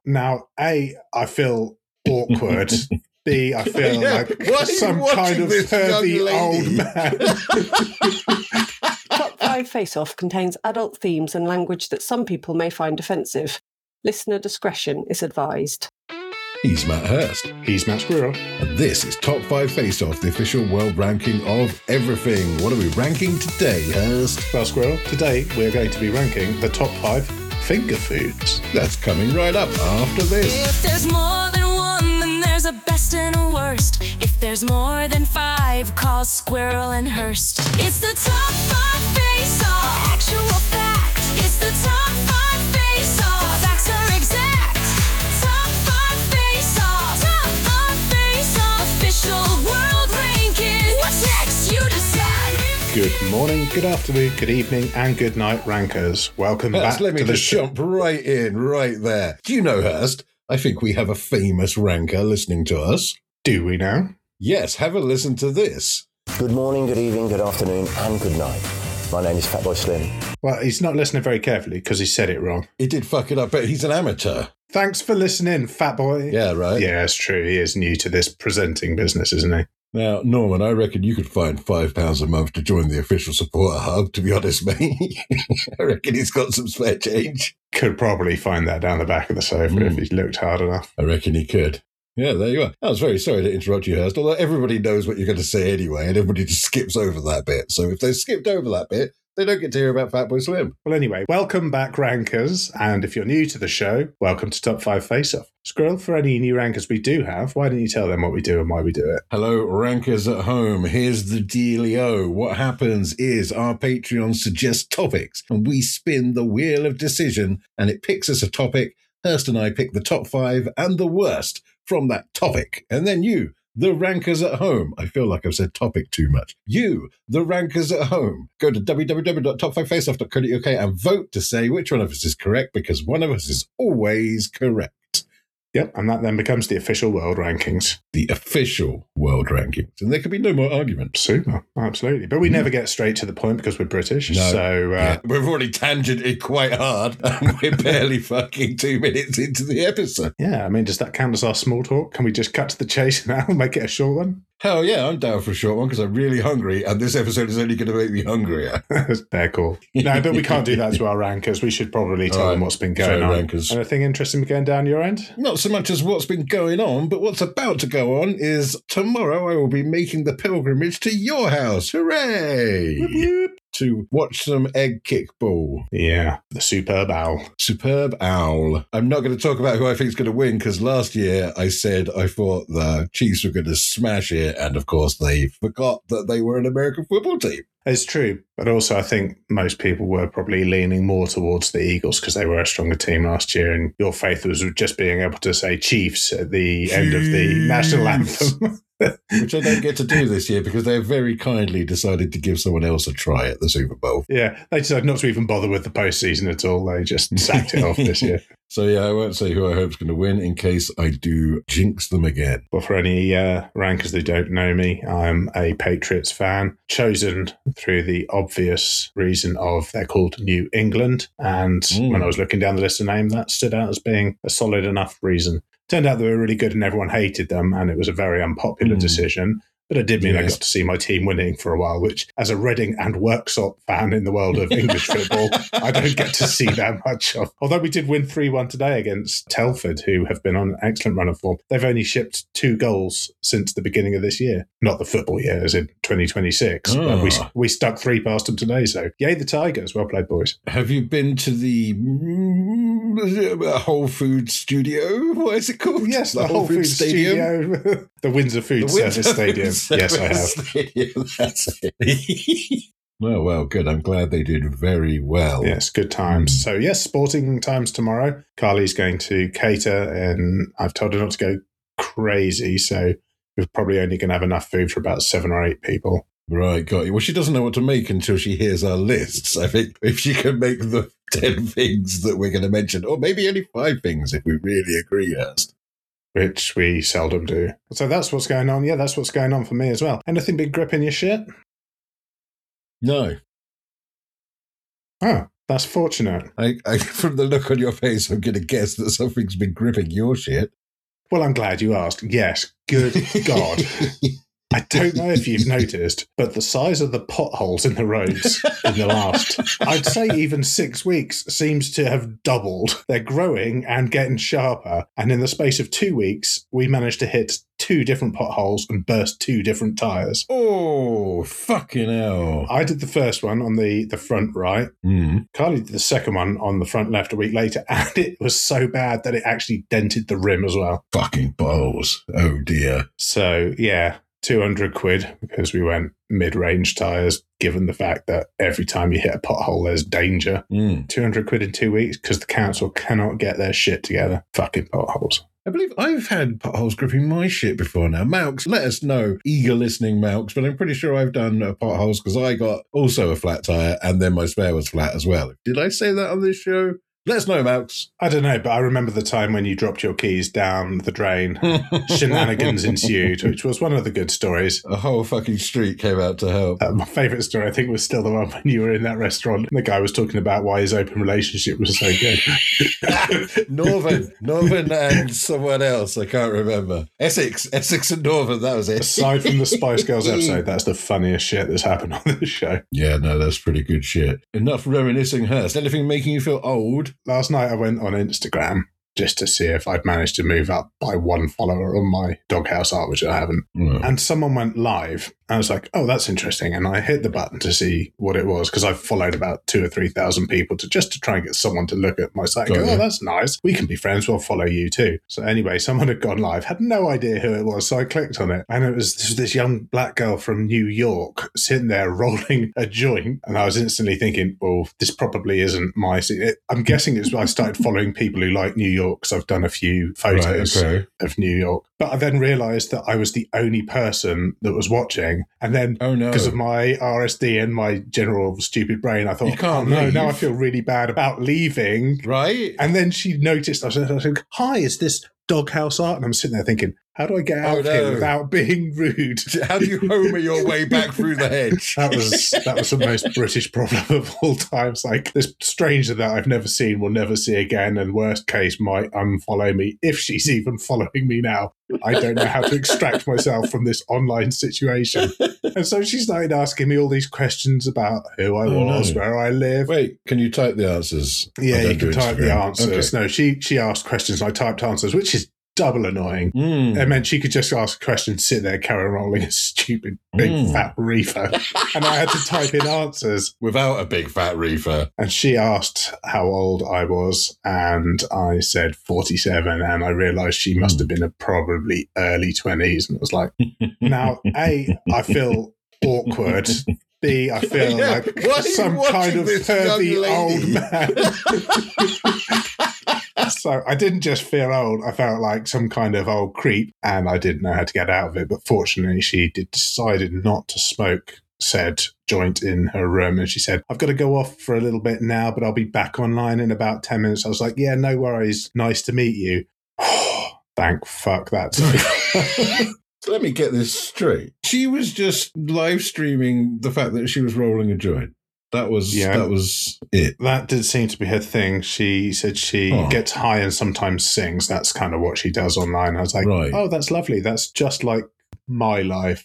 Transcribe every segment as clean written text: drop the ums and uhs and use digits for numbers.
Now, A, I feel awkward. B, I feel like some kind of pervy old man. Top 5 Face Off contains adult themes and language that some people may find offensive. Listener discretion is advised. He's Matt Hurst. He's Matt Squirrel. And this is Top 5 Face Off, the official world ranking of everything. What are we ranking today, Hurst? Well, Squirrel, today we're going to be ranking the top 5 finger foods. That's coming right up after this. If there's more than one, then there's a best and a worst. If there's more than 5, call Squirrel and Hurst. It's the top 5 Face Off. Actual fact. It's the top 5 Face Off. Facts are exact. Top 5 Face Off. Top 5 Face Off. Official world ranking. What's next? You decide. Good morning, good afternoon, good evening, and good night, rankers. Welcome back Let me to the just jump right in, right there. Do you know, Hurst, I think we have a famous ranker listening to us. Do we now? Yes, have a listen to this. Good morning, good evening, good afternoon, and good night. My name is Fatboy Slim. Well, he's not listening very carefully because he said it wrong. He did fuck it up, but he's an amateur. Thanks for listening, fat boy. Yeah, right? Yeah, it's true. He is new to this presenting business, isn't he? Now, Norman, I reckon you could find £5 a month to join the official supporter hub, to be honest, mate. I reckon he's got some spare change. Could probably find that down the back of the sofa if he looked hard enough. I reckon he could. Yeah, there you are. I was very sorry to interrupt you, Hurst, although everybody knows what you're going to say anyway, and everybody just skips over that bit. So if they skipped over that bit, they don't get to hear about Fatboy Slim. Well, anyway, welcome back, rankers. And if you're new to the show, welcome to Top 5 Face Off. Squirrel, for any new rankers we do have, why don't you tell them what we do and why we do it? Hello, rankers at home. Here's the dealio. What happens is our Patreon suggests topics, and we spin the wheel of decision, and it picks us a topic. Hurst and I pick the top 5 and the worst from that topic. And then you, the rankers at home. I feel like I've said topic too much. You, the rankers at home, go to www.top5faceoff.co.uk and vote to say which one of us is correct, because one of us is always correct. Yep, and that then becomes the official world rankings. The official world rankings. And there can be no more argument. Super, absolutely. But we never get straight to the point because we're British. No. So we've already tangented quite hard, and we're barely fucking 2 minutes into the episode. Yeah, I mean, does that count as our small talk? Can we just cut to the chase now and make it a short one? Hell yeah, I'm down for a short one because I'm really hungry, and this episode is only going to make me hungrier. Fair call. No, but we can't do that to our rankers. We should probably tell them what's been going on. Rankers. Anything interesting going down your end? Not so much as what's been going on, but what's about to go on is tomorrow I will be making the pilgrimage to your house. Hooray! Whoop, whoop. To watch some egg kickball. Yeah, the superb owl. Superb owl. I'm not going to talk about who I think is going to win because last year I said I thought the Chiefs were going to smash it, and of course they forgot that they were an American football team. It's true, but also I think most people were probably leaning more towards the Eagles because they were a stronger team last year, and your faith was just being able to say Chiefs at the end of the national anthem. Which I don't get to do this year because they very kindly decided to give someone else a try at the Super Bowl. Yeah, they decided not to even bother with the postseason at all. They just sacked it off this year. So yeah, I won't say who I hope is going to win in case I do jinx them again. Well, for any rankers that don't know me, I'm a Patriots fan, chosen through the obvious reason of they're called New England. And when I was looking down the list of names, that stood out as being a solid enough reason. Turned out they were really good and everyone hated them, and it was a very unpopular decision. But it did mean I got to see my team winning for a while, which, as a Reading and Worksop fan in the world of English football, I don't get to see that much of. Although we did win 3-1 today against Telford, who have been on an excellent run of form. They've only shipped 2 goals since the beginning of this year. Not the football year, as in 2026. Oh. But we stuck 3 past them today, so yay the Tigers. Well played, boys. Have you been to the Whole Foods Studio? What is it called? Yes, the Whole Foods Stadium. The Windsor Food Service Stadium. Yes, I have. Stadium, that's it. Well, good. I'm glad they did very well. Yes, good times. So, yes, sporting times tomorrow. Carly's going to cater, and I've told her not to go crazy, so we're probably only going to have enough food for about 7 or 8 people. Right, got you. Well, she doesn't know what to make until she hears our lists. I think if she can make the 10 things that we're going to mention, or maybe only 5 things if we really agree, Hurst. Which we seldom do. So that's what's going on. Yeah, that's what's going on for me as well. Anything big grip in your shit? No. Oh, That's fortunate. From the look on your face, I'm going to guess that something's been gripping your shit. Well, I'm glad you asked. Yes, good God. I don't know if you've noticed, but the size of the potholes in the roads in the last, I'd say even 6 weeks, seems to have doubled. They're growing and getting sharper. And in the space of 2 weeks, we managed to hit 2 different potholes and burst 2 different tyres. Oh, fucking hell. I did the first one on the front right. Carly did the second one on the front left a week later, and it was so bad that it actually dented the rim as well. Fucking balls. Oh, dear. So, yeah. 200 quid because we went mid-range tyres, given the fact that every time you hit a pothole, there's danger. 200 quid in 2 weeks because the council cannot get their shit together. Fucking potholes. I believe I've had potholes gripping my shit before now. Malks, let us know, eager listening Malks, but I'm pretty sure I've done potholes because I got also a flat tyre and then my spare was flat as well. Did I say that on this show? Let us know, Malks. I don't know, but I remember the time when you dropped your keys down the drain. Shenanigans ensued, which was one of the good stories. A whole fucking street came out to help. My favourite story, I think, was still the one when you were in that restaurant and the guy was talking about why his open relationship was so good. Northern and someone else, I can't remember. Essex and Northern, that was it. Aside from the Spice Girls episode, that's the funniest shit that's happened on this show. Yeah, no, that's pretty good shit. Enough reminiscing, Hurst. Anything making you feel old? Last night I went on Instagram just to see if I'd managed to move up by 1 follower on my Doghouse art, which I haven't. And someone went live. I was like, oh, that's interesting. And I hit the button to see what it was because I've followed about 2,000 or 3,000 people to try and get someone to look at my site and go, oh, that's nice. We can be friends. We'll follow you too. So anyway, someone had gone live, had no idea who it was. So I clicked on it and it was this young black girl from New York sitting there rolling a joint. And I was instantly thinking, well, this probably isn't my scene. I'm guessing it's I started following people who like New York because I've done a few photos of New York. But I then realised that I was the only person that was watching. And then, because of my RSD and my general stupid brain, I thought, now I feel really bad about leaving. Right. And then she noticed, I was like, hi, is this Doghouse art? And I'm sitting there thinking, how do I get out of here without being rude? How do you homer your way back through the hedge? That was the most British problem of all time. It's like this stranger that I've never seen, will never see again, and worst case might unfollow me if she's even following me now. I don't know how to extract myself from this online situation. And so she started asking me all these questions about who I was, where I live. Wait, can you type the answers? Yeah, you can type the answers. Okay. No, she asked questions and I typed answers, which is double annoying. It meant she could just ask a question, sit there, carry on rolling a stupid big fat reefer. And I had to type in answers. Without a big fat reefer. And she asked how old I was, and I said 47, and I realised she must have been probably early 20s. And it was like, now, A, I feel awkward. B, I feel like some kind of pervy old man. So I didn't just feel old, I felt like some kind of old creep, and I didn't know how to get out of it. But fortunately, she decided not to smoke said joint in her room, and she said, I've got to go off for a little bit now, but I'll be back online in about 10 minutes. I was like, yeah, no worries. Nice to meet you. Thank fuck that's So let me get this straight. She was just live streaming the fact that she was rolling a joint. That was it. That did seem to be her thing. She said she gets high and sometimes sings. That's kind of what she does online. I was like, oh, that's lovely. That's just like my life.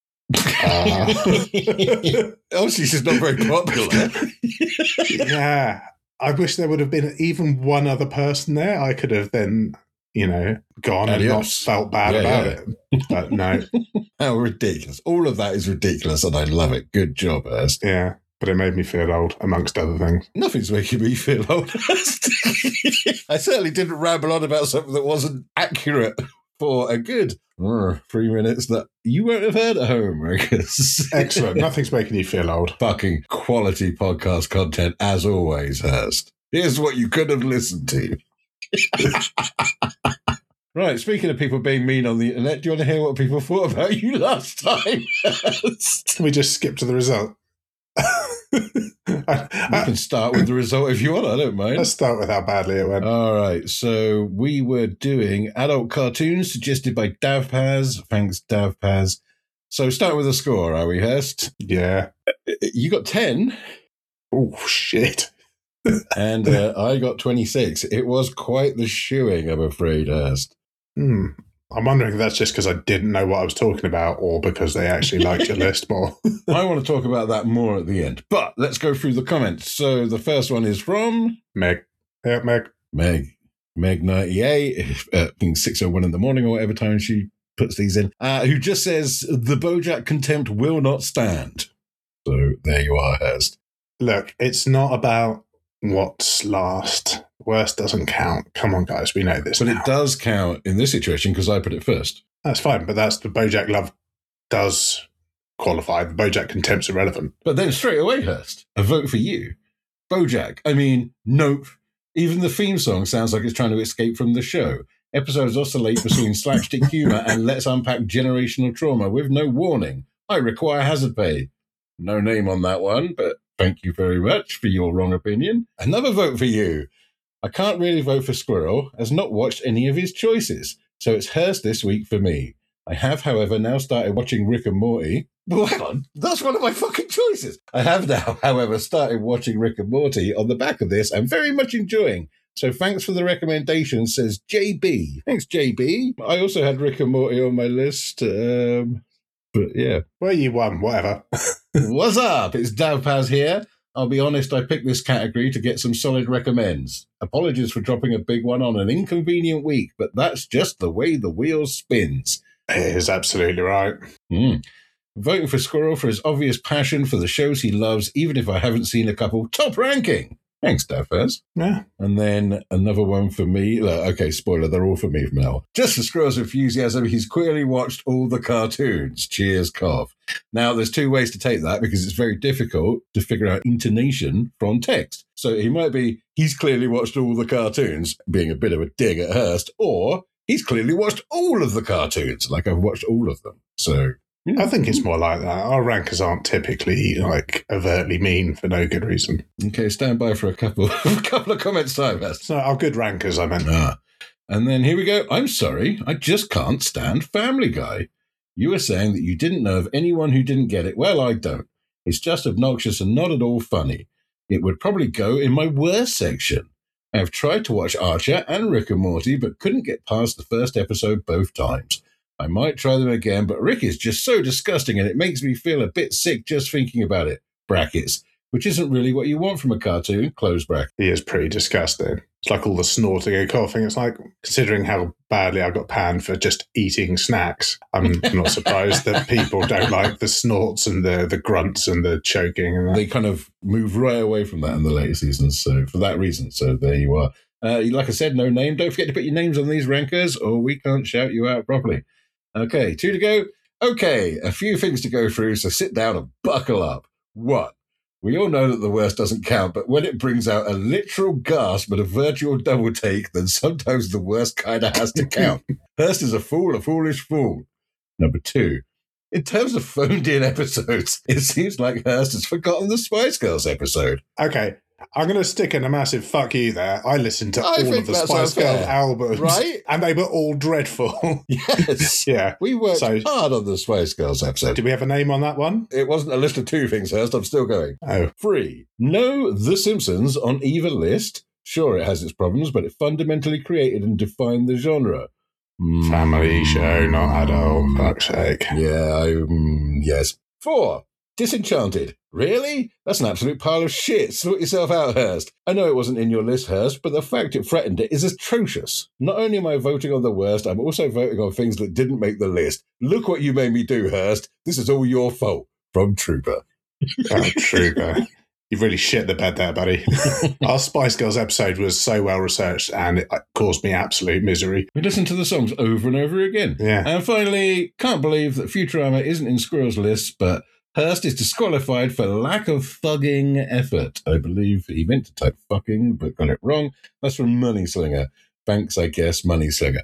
Obviously, she's not very popular. Yeah. I wish there would have been even one other person there. I could have then, gone and not felt bad about it. But no. How ridiculous. All of that is ridiculous, and I love it. Good job, Hurst. Yeah. But it made me feel old, amongst other things. Nothing's making me feel old. I certainly didn't ramble on about something that wasn't accurate for a good 3 minutes that you won't have heard at home, Marcus. Excellent. Nothing's making you feel old. Fucking quality podcast content, as always, Hurst. Here's what you could have listened to. Right, speaking of people being mean on the internet, do you want to hear what people thought about you last time? Can we just skip to the result? You can start with the result if you want, I don't mind. Let's start with how badly it went. All right, so we were doing adult cartoons suggested by Davpaz. Thanks, Davpaz. So starting with a score, are we, Hurst? Yeah. You got 10. Oh, shit. And I got 26. It was quite the shoeing, I'm afraid, Hurst. I'm wondering if that's just because I didn't know what I was talking about or because they actually liked your list more. I want to talk about that more at the end. But let's go through the comments. So the first one is from... Meg. Yeah, Meg. Meg98, being 6:01 in the morning or whatever time she puts these in, who just says, the Bojack contempt will not stand. So there you are, Hurst. Look, it's not about what's last. Worst doesn't count. Come on, guys, we know this. But now. it does count in this situation because I put it first. That's fine, but that's the Bojack love does qualify. The Bojack contempt's irrelevant. But then straight away, Hurst, a vote for you. Bojack, I mean, nope. Even the theme song sounds like it's trying to escape from the show. Episodes oscillate between slapstick humour and let's unpack generational trauma with no warning. I require hazard pay. No name on that one, but thank you very much for your wrong opinion. Another vote for you. I can't really vote for Squirrel, as not watched any of his choices, so it's Hurst this week for me. I have, however, now started watching Rick and Morty. Well, hang on, that's one of my fucking choices. I have now, however, started watching Rick and Morty on the back of this. I'm very much enjoying. So thanks for the recommendation, says JB. Thanks, JB. I also had Rick and Morty on my list, but yeah. Well, you won, whatever. What's up? It's Davpaz here. I'll be honest, I picked this category to get some solid recommends. Apologies for dropping a big one on an inconvenient week, but that's just the way the wheel spins. It is absolutely right. Voting for Squirrel for his obvious passion for the shows he loves, even if I haven't seen a couple. Top ranking! Thanks, Davpaz. Yeah. And then another one for me. Okay, spoiler, they're all for me from now on. Just for Squirrel's enthusiasm, he's clearly watched all the cartoons. Cheers, cough. Now, there's two ways to take that because it's very difficult to figure out intonation from text. So he might be, he's clearly watched all the cartoons, being a bit of a dig at Hurst, or he's clearly watched all of the cartoons, like I've watched all of them. So... I think it's more like that. Our rankers aren't typically like overtly mean for no good reason. Okay, stand by for a couple of comments time. So our good rankers, I meant. And then here we go. I'm sorry, I just can't stand Family Guy. You were saying that you didn't know of anyone who didn't get it. Well, I don't. It's just obnoxious and not at all funny. It would probably go in my worst section. I have tried to watch Archer and Rick and Morty, but couldn't get past the first episode both times. I might try them again, but Rick is just so disgusting and it makes me feel a bit sick just thinking about it. Brackets. Which isn't really what you want from a cartoon. Close bracket. He is pretty disgusting. It's like all the snorting and coughing. It's like, considering how badly I got panned for just eating snacks, I'm not surprised that people don't like the snorts and the grunts and the choking. And that. They kind of move right away from that in the later seasons, so for that reason. So there you are. Like I said, no name. Don't forget to put your names on these rankers or we can't shout you out properly. Okay, 2 to go. Okay, a few things to go through, so sit down and buckle up. 1. We all know that the worst doesn't count, but when it brings out a literal gasp and a virtual double take, then sometimes the worst kind of has to count. Hurst is a fool, a foolish fool. Number 2. In terms of phoned-in episodes, it seems like Hurst has forgotten the Spice Girls episode. Okay, I'm going to stick in a massive fuck you there. I listened to all of the Spice Girls albums, right? And they were all dreadful. Yes. Yeah. We worked hard on the Spice Girls episode. Did we have a name on that one? It wasn't a list of 2 things, Hurst. I'm still going. Oh. 3. No The Simpsons on either list. Sure, it has its problems, but it fundamentally created and defined the genre. Family show, not adult. Fuck's sake. Yeah, yes. 4. Disenchanted. Really? That's an absolute pile of shit. Sort yourself out, Hurst. I know it wasn't in your list, Hurst, but the fact it threatened it is atrocious. Not only am I voting on the worst, I'm also voting on things that didn't make the list. Look what you made me do, Hurst. This is all your fault. From Trooper. Oh, Trooper. You've really shit the bed there, buddy. Our Spice Girls episode was so well researched and it caused me absolute misery. We listened to the songs over and over again. Yeah. And finally, can't believe that Futurama isn't in Squirrel's list, but Hurst is disqualified for lack of thugging effort. I believe he meant to type fucking, but got it wrong. That's from Money Slinger. Thanks, I guess, Money Slinger.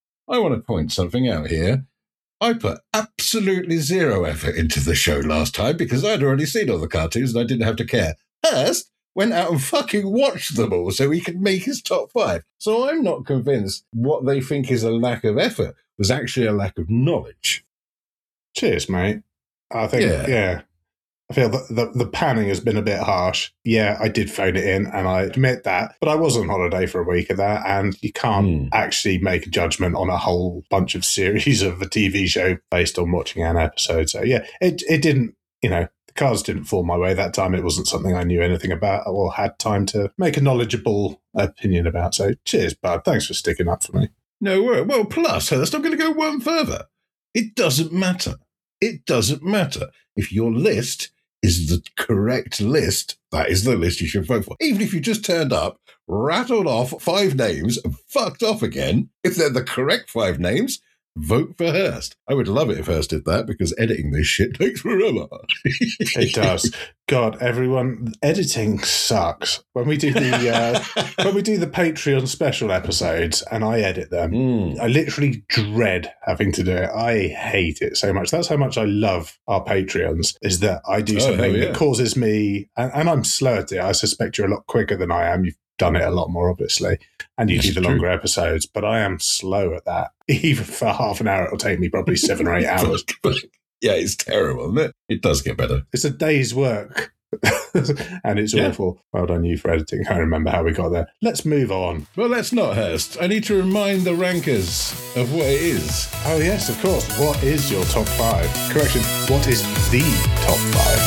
I want to point something out here. I put absolutely 0 effort into the show last time because I'd already seen all the cartoons and I didn't have to care. Hurst went out and fucking watched them all so he could make his top 5. So I'm not convinced what they think is a lack of effort was actually a lack of knowledge. Cheers, mate. I think, yeah. I feel that the panning has been a bit harsh. Yeah, I did phone it in, and I admit that. But I was on holiday for a week of that, and you can't actually make a judgment on a whole bunch of series of a TV show based on watching an episode. So yeah, it didn't, the cards didn't fall my way that time. It wasn't something I knew anything about or had time to make a knowledgeable opinion about. So cheers, bud. Thanks for sticking up for me. No worry. Well, plus, Hurst, I'm going to go one further. It doesn't matter. It doesn't matter. If your list is the correct list, that is the list you should vote for. Even if you just turned up, rattled off 5 names, and fucked off again, if they're the correct 5 names, vote for Hurst. I would love it if Hurst did that, because editing this shit takes forever. It does. God, everyone, editing sucks. When we do the Patreon special episodes and I edit them, I literally dread having to do it. I hate it so much. That's how much I love our Patreons, is that I do something that causes me, and I'm slow at it. I suspect you're a lot quicker than I am. You've done it a lot more, obviously, and you do the longer episodes, but I am slow at that. Even for half an hour, it'll take me probably 7 or 8 hours. Yeah, it's terrible, isn't it? It does get better. It's a day's work. And it's awful. Well done you for editing. I can't remember how we got there. Let's move on. Well, let's not, Hurst. I need to remind the rankers of what it is. Oh, yes, of course. What is your top 5? Correction, what is the top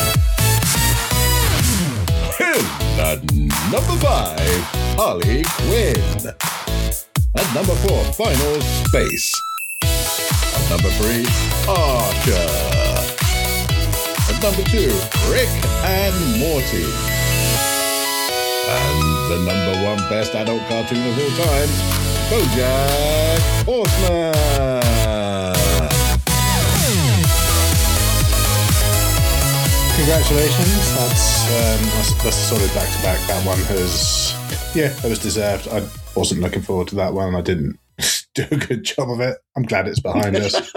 5? At number 5, Harley Quinn. At number 4, Final Space. At number 3, Archer. At number 2, Rick and Morty. And the number 1 best adult cartoon of all time, BoJack Horseman. Congratulations. That's a solid back-to-back. That one that was deserved. I wasn't looking forward to that one, and I didn't do a good job of it. I'm glad it's behind us.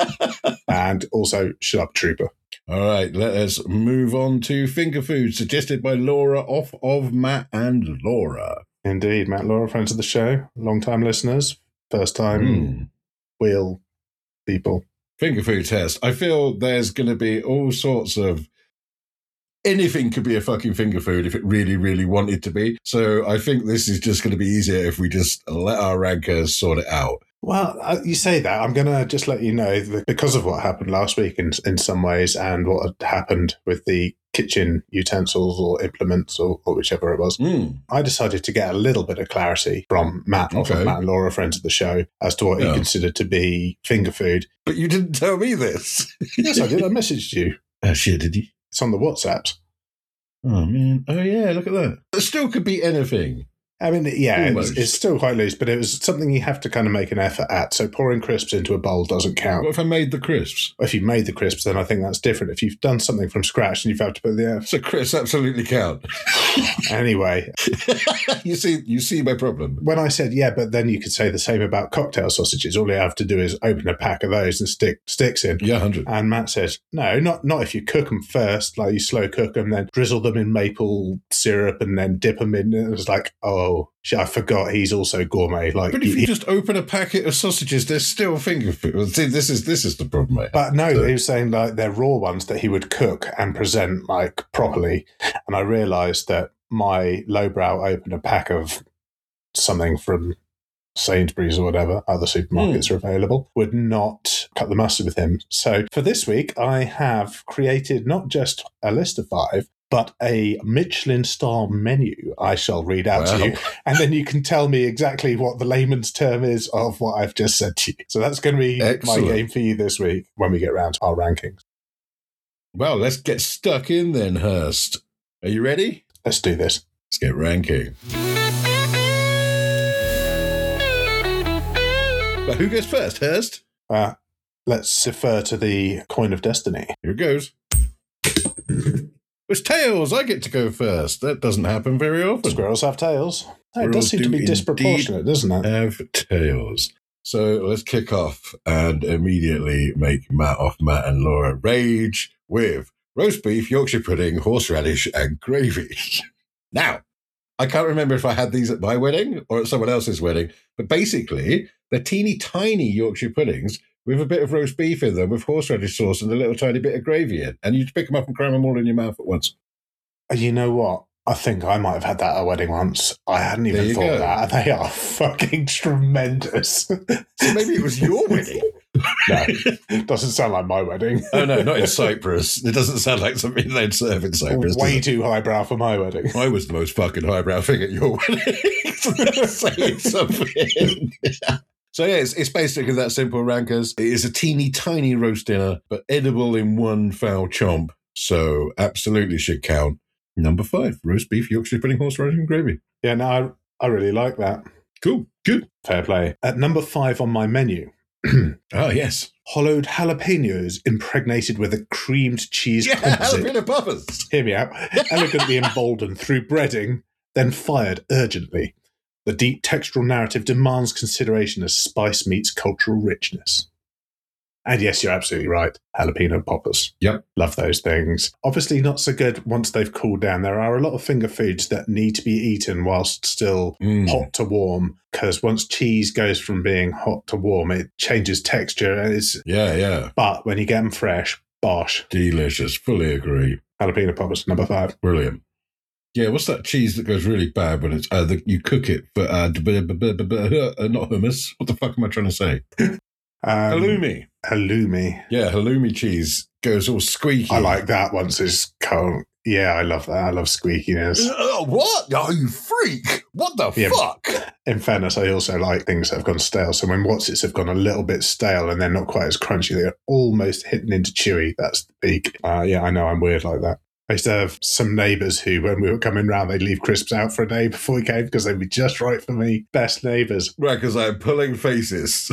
And also, shut up, Trooper. All right, let us move on to finger food, suggested by Laura, off of Matt and Laura. Indeed, Matt and Laura, friends of the show, long-time listeners, first-time wheel people. Finger food test. I feel there's going to be all sorts of... Anything could be a fucking finger food if it really, really wanted to be. So I think this is just going to be easier if we just let our rankers sort it out. Well, you say that. I'm going to just let you know that because of what happened last week in some ways, and what had happened with the kitchen utensils or implements or whichever it was, I decided to get a little bit of clarity from Matt, from Matt and Laura, friends of the show, as to what he considered to be finger food. But you didn't tell me this. Yes, I did. I messaged you. Oh, shit, did you? It's on the WhatsApp. Oh, man. Oh, yeah, look at that. It still could be anything. I mean, yeah, it's still quite loose, but it was something you have to kind of make an effort at. So pouring crisps into a bowl doesn't count. What if I made the crisps? If you made the crisps, then I think that's different. If you've done something from scratch and you've had to put the... So crisps absolutely count. Anyway. You see my problem. When I said, yeah, but then you could say the same about cocktail sausages. All you have to do is open a pack of those and stick sticks in. Yeah, 100. And Matt says, no, not if you cook them first, like you slow cook them, then drizzle them in maple syrup and then dip them in. And it was like, oh... I forgot he's also gourmet. Like, but if you just open a packet of sausages, they're still finger food. See, this is the problem, mate. But no, he was saying like they're raw ones that he would cook and present like properly. And I realised that my lowbrow open a pack of something from Sainsbury's or whatever, other supermarkets are available, would not cut the mustard with him. So for this week, I have created not just a list of 5, but a Michelin star menu I shall read out to you. And then you can tell me exactly what the layman's term is of what I've just said to you. So that's going to be my game for you this week when we get around to our rankings. Well, let's get stuck in then, Hurst. Are you ready? Let's do this. Let's get ranking. But who goes first, Hurst? Let's defer to the coin of destiny. Here it goes. It's tails. I get to go first. That doesn't happen very often. Squirrels have tails. It does seem to be disproportionate, doesn't it? Have tails. So let's kick off and immediately make Matt and Laura rage with roast beef, Yorkshire pudding, horseradish, and gravy. Now, I can't remember if I had these at my wedding or at someone else's wedding, but basically, they're teeny tiny Yorkshire puddings with a bit of roast beef in them, with horseradish sauce and a little tiny bit of gravy in. And you pick them up and cram them all in your mouth at once. You know what? I think I might have had that at a wedding once. I hadn't even thought of that. They are fucking tremendous. So maybe it was your wedding. No, it doesn't sound like my wedding. Oh, no, not in Cyprus. It doesn't sound like something they'd serve in Cyprus. Way too highbrow for my wedding. I was the most fucking highbrow thing at your wedding. Saying something. So, yeah, it's basically that simple, Rankers. It is a teeny tiny roast dinner, but edible in one foul chomp. So, absolutely should count. Number 5, roast beef, Yorkshire pudding, horseradish and gravy. Yeah, no, I really like that. Cool. Good. Fair play. At number 5 on my menu. Oh, yes. Hollowed jalapenos impregnated with a creamed cheese composite. Jalapeno poppers. Hear me out. Elegantly emboldened through breading, then fired urgently. The deep textural narrative demands consideration as spice meets cultural richness. And yes, you're absolutely right. Jalapeno poppers. Yep. Love those things. Obviously not so good once they've cooled down. There are a lot of finger foods that need to be eaten whilst still hot to warm, because once cheese goes from being hot to warm, it changes texture. And Yeah. But when you get them fresh, bosh. Delicious. Fully agree. Jalapeno poppers, number 5. Brilliant. Yeah, what's that cheese that goes really bad when it's you cook it for not hummus? What the fuck am I trying to say? Halloumi. Halloumi. Yeah, halloumi cheese goes all squeaky. I like that once it's cold. Yeah, I love that. I love squeakiness. What? Oh, you freak! What the fuck? In fairness, I also like things that have gone stale. So when Wotsits have gone a little bit stale and they're not quite as crunchy, they're almost hitting into chewy. That's the peak. Yeah, I know I'm weird like that. I used to have some neighbours who, when we were coming round, they'd leave crisps out for a day before we came because they'd be just right for me. Best neighbours. Right, because I'm pulling faces.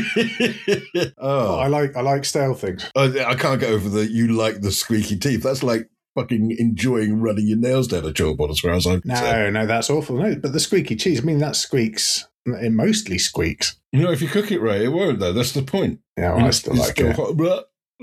I like stale things. I can't get over you like the squeaky teeth. That's like fucking enjoying running your nails down a chalkboard as far as I'm concerned. No, that's awful. No, but the squeaky cheese, I mean, that squeaks. It mostly squeaks. You know, if you cook it right, it won't, though. That's the point. Yeah, well, I still like it.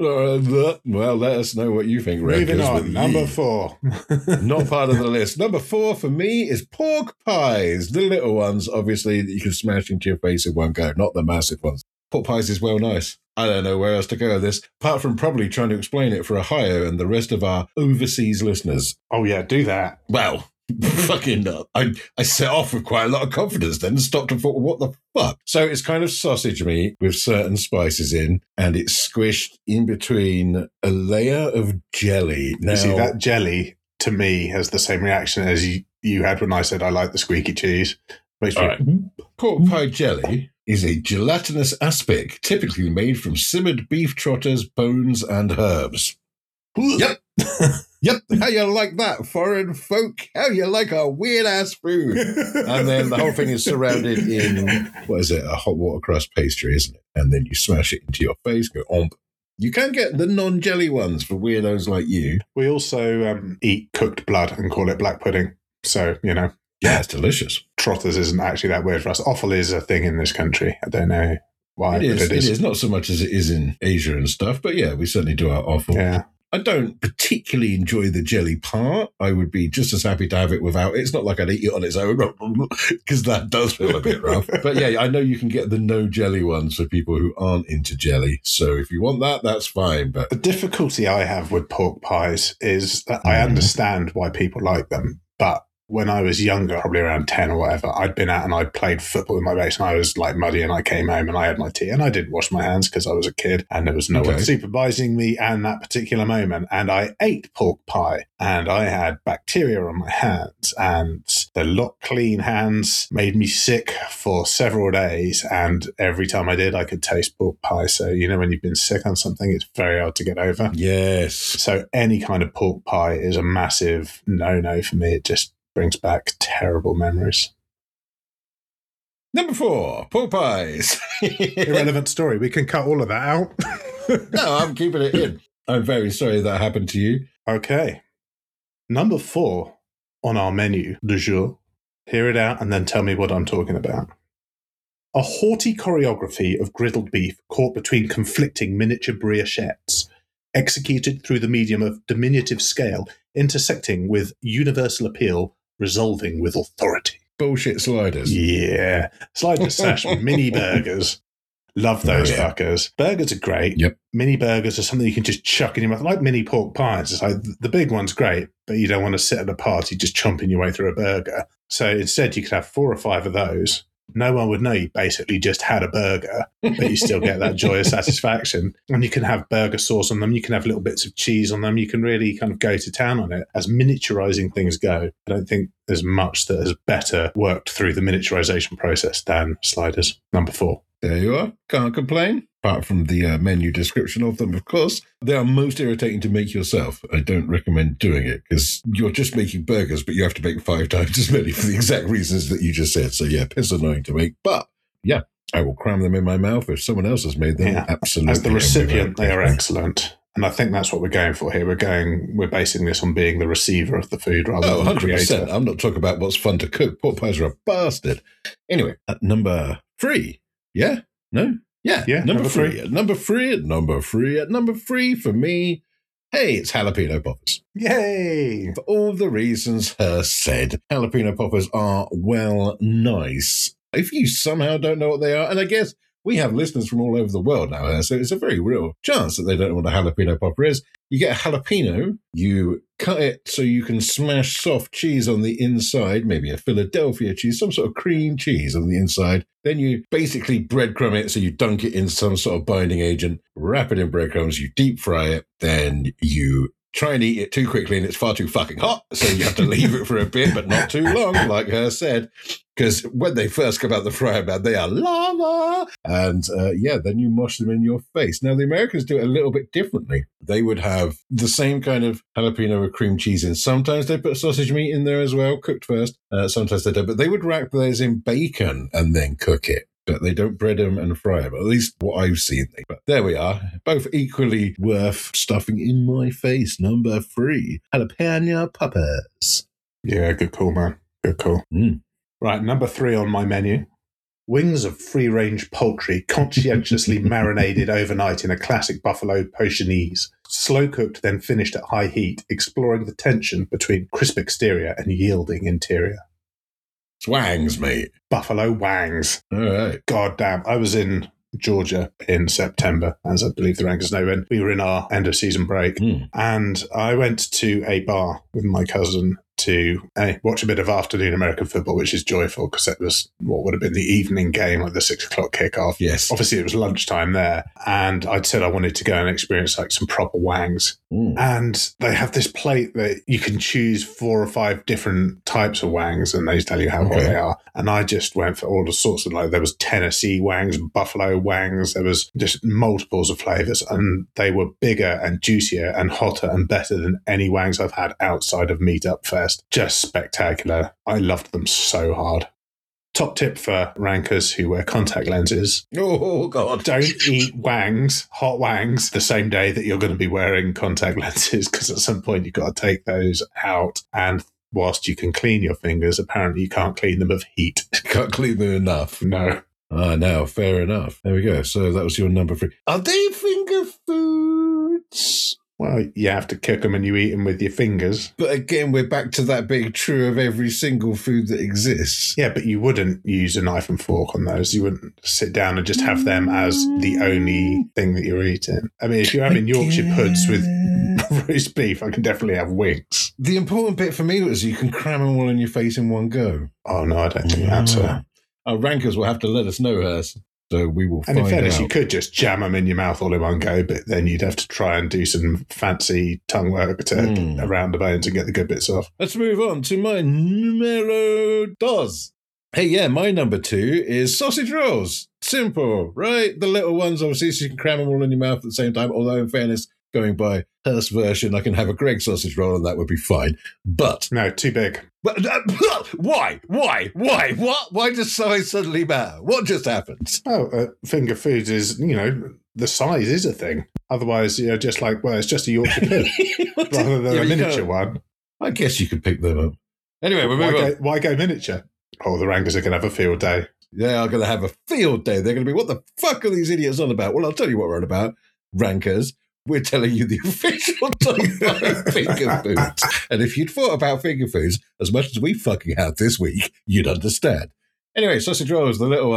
Well, let us know what you think, Red. Moving on, number 4. Not part of the list. Number 4 for me is pork pies. The little ones, obviously, that you can smash into your face in one go, not the massive ones. Pork pies is well nice. I don't know where else to go with this, apart from probably trying to explain it for Ohio and the rest of our overseas listeners. Oh, yeah, do that. Well, fucking I set off with quite a lot of confidence then and stopped and thought, what the fuck? So it's kind of sausage meat with certain spices in, and it's squished in between a layer of jelly. Now, you see, that jelly, to me, has the same reaction as you had when I said I like the squeaky cheese. Right. Pork pie jelly is a gelatinous aspic typically made from simmered beef trotters, bones, and herbs. Yep. Yep. How you like that, foreign folk? How you like a weird-ass food? And then the whole thing is surrounded in, what is it, a hot water crust pastry, isn't it? And then you smash it into your face, go omp. You can get the non-jelly ones for weirdos like you. We also eat cooked blood and call it black pudding. So, you know. Yeah, it's delicious. Trotters isn't actually that weird for us. Offal is a thing in this country. I don't know why. It is. Not so much as it is in Asia and stuff, but yeah, we certainly do our offal. Yeah. I don't particularly enjoy the jelly part. I would be just as happy to have it without it. It's not like I'd eat it on its own, because that does feel a bit rough. But yeah, I know you can get the no jelly ones for people who aren't into jelly. So if you want that, that's fine. But the difficulty I have with pork pies is that I understand why people like them, but when I was younger, probably around 10 or whatever, I'd been out and I'd played football with my mates and I was like muddy, and I came home and I had my tea and I didn't wash my hands because I was a kid and there was no one supervising me at that particular moment. And I ate pork pie and I had bacteria on my hands, and the not clean hands made me sick for several days. And every time I did, I could taste pork pie. So, you know, when you've been sick on something, it's very hard to get over. Yes. So any kind of pork pie is a massive no-no for me. It just brings back terrible memories. Number 4, pork pies. Irrelevant story. We can cut all of that out. No, I'm keeping it in. I'm very sorry that happened to you. Okay. Number 4 on our menu du jour. Hear it out and then tell me what I'm talking about. A haughty choreography of griddled beef caught between conflicting miniature briochettes, executed through the medium of diminutive scale, intersecting with universal appeal, resolving with authority. Bullshit sliders. Yeah. Sliders / mini burgers. Love those fuckers. Burgers are great. Yep. Mini burgers are something you can just chuck in your mouth, like mini pork pies. It's like the big one's great, but you don't want to sit at a party just chomping your way through a burger. So instead, you could have 4 or 5 of those. No one would know you basically just had a burger, but you still get that joyous satisfaction. And you can have burger sauce on them. You can have little bits of cheese on them. You can really kind of go to town on it. As miniaturizing things go, I don't think there's much that has better worked through the miniaturization process than sliders. Number 4. There you are. Can't complain. Apart from the menu description of them, of course. They are most irritating to make yourself. I don't recommend doing it because you're just making burgers, but you have to make 5 times as many for the exact reasons that you just said. So, yeah, piss annoying to make. But, yeah, I will cram them in my mouth if someone else has made them. Yeah. Absolutely. As the recipient, they are excellent. And I think that's what we're going for here. We're basing this on being the receiver of the food rather than the 100%. creator. I'm not talking about what's fun to cook. Pork pies are a bastard. Anyway, at number 3. Yeah? No? Yeah, number 3. At number 3 for me, hey, it's jalapeno poppers. Yay! For all the reasons Hurst said, jalapeno poppers are, well, nice. If you somehow don't know what they are, and I guess we have listeners from all over the world now, so it's a very real chance that they don't know what a jalapeno popper is. You get a jalapeno, you cut it so you can smash soft cheese on the inside, maybe a Philadelphia cheese, some sort of cream cheese on the inside. Then you basically breadcrumb it, so you dunk it in some sort of binding agent, wrap it in breadcrumbs, you deep fry it, then you try and eat it too quickly and it's far too fucking hot, so you have to leave it for a bit, but not too long, like her said, because when they first come out the frying pan, they are lava, and then you mush them in your face. Now, the Americans do it a little bit differently. They would have the same kind of jalapeno with cream cheese in. Sometimes they put sausage meat in there as well, cooked first. Sometimes they don't, but they would wrap those in bacon and then cook it. But they don't bread them and fry them, at least what I've seen. But there we are, both equally worth stuffing in my face. Number 3, jalapeno poppers. Yeah, good call, man. Good call. Right, number 3 on my menu. Wings of free-range poultry conscientiously marinated overnight in a classic buffalo pochonese. Slow-cooked, then finished at high heat, exploring the tension between crisp exterior and yielding interior. It's wangs, mate. Buffalo wangs. All right. God damn. I was in Georgia in September, as I believe the Rankers know, when we were in our end-of-season break. And I went to a bar with my cousin to watch a bit of afternoon American football, which is joyful because it was what would have been the evening game, like the 6 o'clock kickoff. Yes. Obviously, it was lunchtime there. And I'd said I wanted to go and experience like some proper wangs. And they have this plate that you can choose 4 or 5 different types of wangs, and they tell you how good they are. And I just went for all the sorts of, like, there was Tennessee wangs, buffalo wangs, there was just multiples of flavors, and they were bigger and juicier and hotter and better than any wangs I've had outside of Meetup Fest. Just spectacular. I loved them so hard. Top tip for rankers who wear contact lenses. Oh, God. Don't eat wangs, hot wangs, the same day that you're going to be wearing contact lenses, because at some point you've got to take those out. And whilst you can clean your fingers, apparently you can't clean them of heat. You can't clean them enough. No. No, fair enough. There we go. So that was your number 3. Are they finger foods? Well, you have to cook them and you eat them with your fingers. But again, we're back to that being true of every single food that exists. Yeah, but you wouldn't use a knife and fork on those. You wouldn't sit down and just have them as the only thing that you're eating. I mean, if you're having Yorkshire puds with roast beef, I can definitely have wings. The important bit for me was you can cram them all in your face in one go. Oh, no, I don't think that's it. Our rankers will have to let us know, Hers. So we will find out. And in fairness, you could just jam them in your mouth all in one go, but then you'd have to try and do some fancy tongue work to around the bones and get the good bits off. Let's move on to my numero 2. Hey, yeah, my number 2 is sausage rolls. Simple, right? The little ones, obviously, so you can cram them all in your mouth at the same time. Although, in fairness, going by Hurst's version, I can have a Gregg sausage roll and that would be fine. But... No, too big. But, why? What? Why does size suddenly matter? What just happened? Oh, finger foods is, the size is a thing. Otherwise, just like, well, it's just a Yorkshire pud rather than a miniature one. I guess you could pick them up. Anyway, we're moving on. Why go miniature? Oh, the Rankers are going to have a field day. They are going to have a field day. They're going to be, what the fuck are these idiots on about? Well, I'll tell you what we're on about, Rankers. We're telling you the official top 5 finger foods. And if you'd thought about finger foods as much as we fucking have this week, you'd understand. Anyway, sausage rolls, the little ones.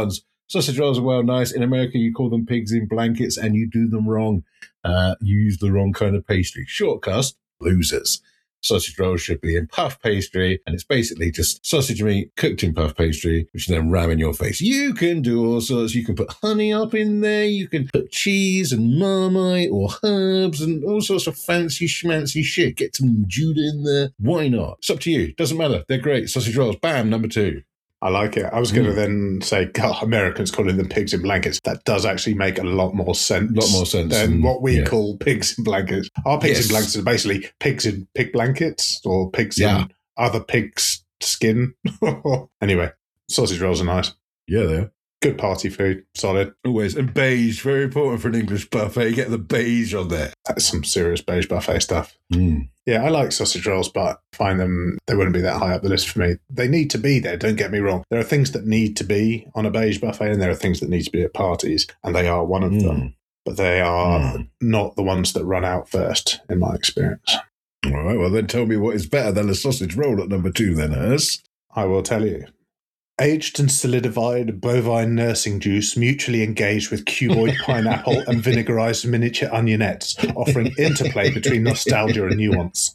Sausage rolls are well nice. In America, you call them pigs in blankets and you do them wrong. You use the wrong kind of pastry. Shortcast, losers. Sausage rolls should be in puff pastry, and it's basically just sausage meat cooked in puff pastry, which you then ram in your face. You can do all sorts. You can put honey up in there. You can put cheese and Marmite or herbs and all sorts of fancy schmancy shit. Get some Judah in there. Why not? It's up to you. Doesn't matter. They're great. Sausage rolls. Bam, number 2. I like it. I was going to then say, God, Americans calling them pigs in blankets. That does actually make a lot more sense. Than what we call pigs in blankets. Our pigs in blankets are basically pigs in pig blankets or pigs in other pigs' skin. Anyway, sausage rolls are nice. Yeah, they are. Good party food. Solid. Always. And beige. Very important for an English buffet. You get the beige on there. That's some serious beige buffet stuff. Mm. Yeah, I like sausage rolls, but find them, they wouldn't be that high up the list for me. They need to be there, don't get me wrong. There are things that need to be on a beige buffet and there are things that need to be at parties, and they are one of them. But they are not the ones that run out first, in my experience. All right, well then tell me what is better than a sausage roll at number 2 then, Hurst. I will tell you. Aged and solidified bovine nursing juice mutually engaged with cuboid pineapple and vinegarized miniature onionettes, offering interplay between nostalgia and nuance.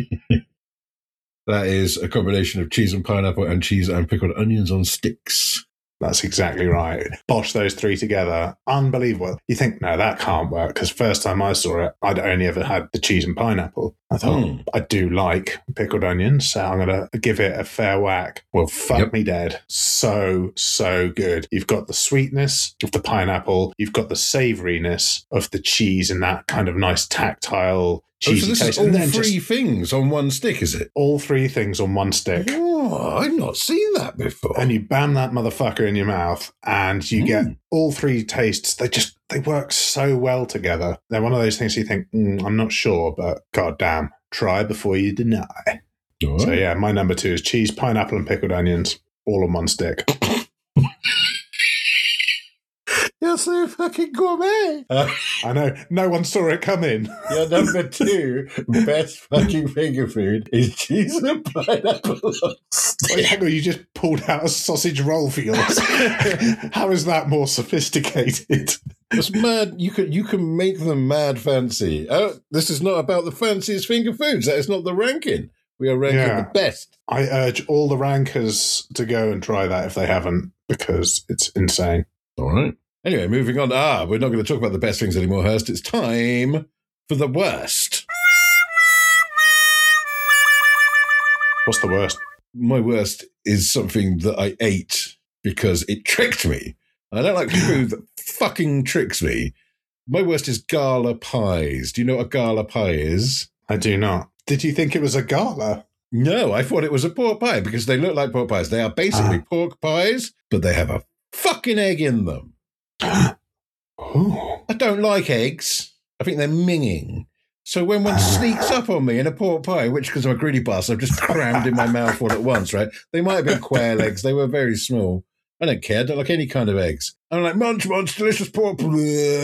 That is a combination of cheese and pineapple and cheese and pickled onions on sticks. That's exactly right. Bosh those 3 together. Unbelievable. You think, no, that can't work, because first time I saw it, I'd only ever had the cheese and pineapple. I thought, I do like pickled onions, so I'm going to give it a fair whack. Well, fuck me dead. So good. You've got the sweetness of the pineapple. You've got the savouriness of the cheese and that kind of nice tactile cheesy so this taste. is all 3 things on one stick, is it? All 3 things on one stick. Oh, I've not seen that before. And you bam that motherfucker in your mouth and you get all 3 tastes. They work so well together. They're one of those things you think, I'm not sure, but goddamn, try before you deny. Right. So yeah, my number 2 is cheese, pineapple and pickled onions, all on one stick. You're so fucking gourmet. I know. No one saw it coming. Your number 2 best fucking finger food is cheese and pineapple on stick. Wait, hang on, you just pulled out a sausage roll for yours. How is that more sophisticated? It's mad. You can make them mad fancy. This is not about the fanciest finger foods. That is not the ranking. We are ranking the best. I urge all the rankers to go and try that if they haven't, because it's insane. All right. Anyway, moving on. We're not going to talk about the best things anymore, Hurst. It's time for the worst. What's the worst? My worst is something that I ate because it tricked me. I don't like food that fucking tricks me. My worst is gala pies. Do you know what a gala pie is? I do not. Did you think it was a gala? No, I thought it was a pork pie because they look like pork pies. They are basically pork pies, but they have a fucking egg in them. Oh. I don't like eggs. I think they're minging. So when one sneaks up on me in a pork pie, which because I'm a greedy bastard, I've just crammed in my mouth all at once, right? They might have been quail eggs. They were very small. I don't care. I don't like any kind of eggs. I'm like, munch, delicious pork. Gross.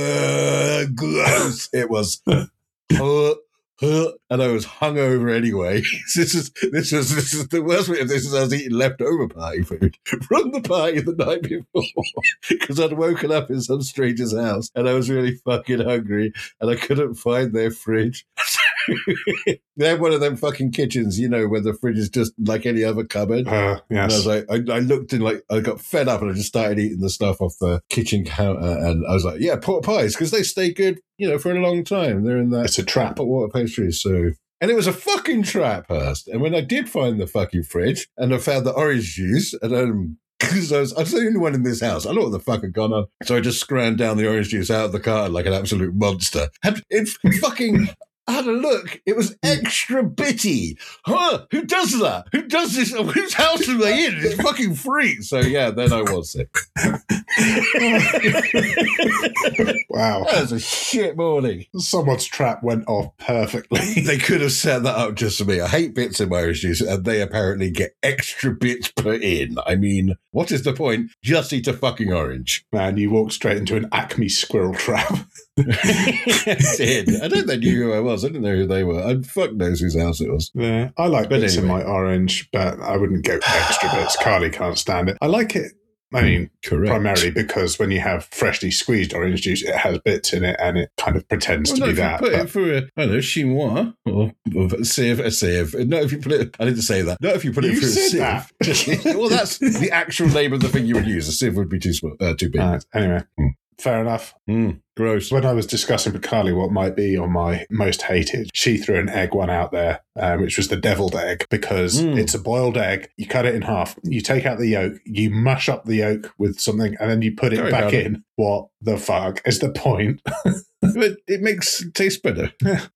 It was. And I was hungover anyway. This is the worst bit of this is I was eating leftover party food from the party the night before because I'd woken up in some stranger's house and I was really fucking hungry and I couldn't find their fridge. They have one of them fucking kitchens, you know, where the fridge is just like any other cupboard. Yes. And I was like, I looked in, like, I got fed up and I just started eating the stuff off the kitchen counter. And I was like, yeah, pork pies, because they stay good, you know, for a long time. They're in that. It's a trap. Hot water pastries. So, and it was a fucking trap, Hurst. And when I did find the fucking fridge and I found the orange juice, and because I was the only one in this house. I don't know what the fuck had gone on. So I just scrammed down the orange juice out of the carton like an absolute monster. And it fucking... I had a look. It was extra bitty. Huh? Who does that? Who does this? Whose house are they in? It's fucking free. So, yeah, then I was sick. Wow. That was a shit morning. Someone's trap went off perfectly. They could have set that up just for me. I hate bits of my orange juice, and they apparently get extra bits put in. I mean, what is the point? Just eat a fucking orange. Man, you walked straight into an Acme squirrel trap. I did. I don't know who I was. I didn't know who they were. Fuck knows whose house it was. Yeah, I like bits anyway. in my orange, but I wouldn't go extra bits. Carly can't stand it. I like it I mean, Correct. primarily because when you have freshly squeezed orange juice, it has bits in it and it kind of pretends to be that. Put it for I don't know, chinois or a sieve. No, if you put it, I didn't say that. No, if you put it through a sieve. That. Well, that's the actual name of the thing you would use. A sieve would be too small, too big. Anyway, fair enough. Gross. When I was discussing with Carly what might be on my most hated, she threw an egg one out there, which was the deviled egg, because it's a boiled egg. You cut it in half. You take out the yolk. You mush up the yolk with something, and then you put it back in. What the fuck is the point? But it makes it taste better.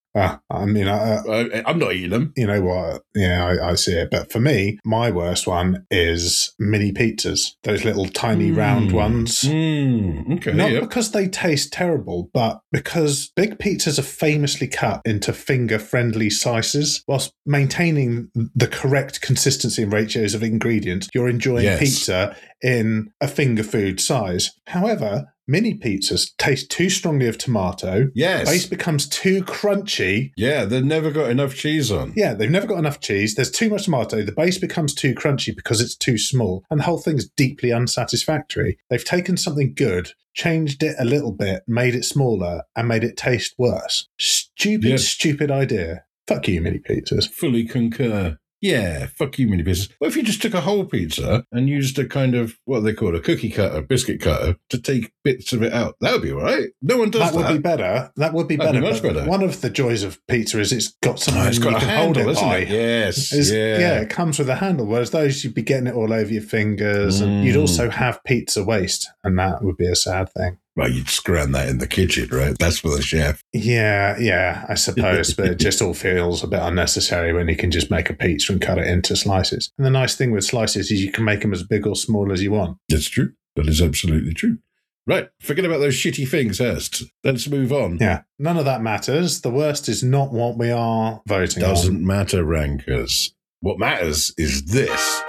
I mean, I'm not eating them. You know what? Yeah, I see it. But for me, my worst one is mini pizzas. Those little tiny round ones. Okay. Not because they taste terrible, but because big pizzas are famously cut into finger-friendly slices. Whilst maintaining the correct consistency and ratios of ingredients, you're enjoying pizza in a finger food size. However, mini pizzas taste too strongly of tomato. Yes. Base becomes too crunchy. Yeah, they've never got enough cheese on. Yeah, they've never got enough cheese. There's too much tomato. The base becomes too crunchy because it's too small. And the whole thing's deeply unsatisfactory. They've taken something good, changed it a little bit, made it smaller, and made it taste worse. Stupid idea. Fuck you, mini pizzas. Fully concur. Yeah, fuck you, mini pizzas. What if you just took a whole pizza and used a kind of, what they call a cookie cutter, biscuit cutter, to take bits of it out? That would be all right. No one does that. That would be better. That'd be much better. One of the joys of pizza is it's got something it's got you a can handle, hold it isn't by. it? Yes. Yeah, it comes with a handle, whereas those, you'd be getting it all over your fingers, and you'd also have pizza waste, and that would be a sad thing. Well, you'd scram that in the kitchen, right? That's for the chef. Yeah, I suppose. But it just all feels a bit unnecessary when you can just make a pizza and cut it into slices. And the nice thing with slices is you can make them as big or small as you want. That's true. That is absolutely true. Right, forget about those shitty things, Hurst. Let's move on. Yeah, none of that matters. The worst is not what we are voting on. Doesn't matter, rankers. What matters is this.